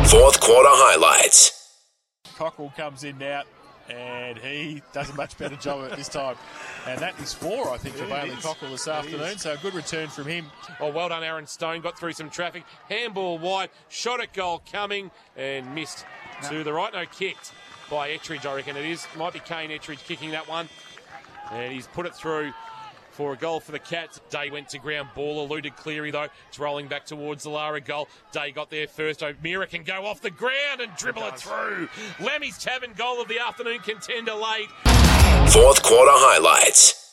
Fourth quarter highlights. Cockrell comes in now, and he does a much better job at this time. And that is 4, I think, for Bailey Cockrell this afternoon. So a good return from him. Oh, well done, Aaron Stone. Got through some traffic. Handball wide. Shot at goal coming and missed to the right. No, kicked by Ettridge, I reckon it is. Might be Kane Ettridge kicking that one. And he's put it through for a goal for the Cats. Day went to ground. Ball eluded Cleary, though. It's rolling back towards the Lara goal. Day got there first. O'Meara can go off the ground and dribble it through. Lemmy's Tavern goal of the afternoon contender late. Fourth quarter highlights.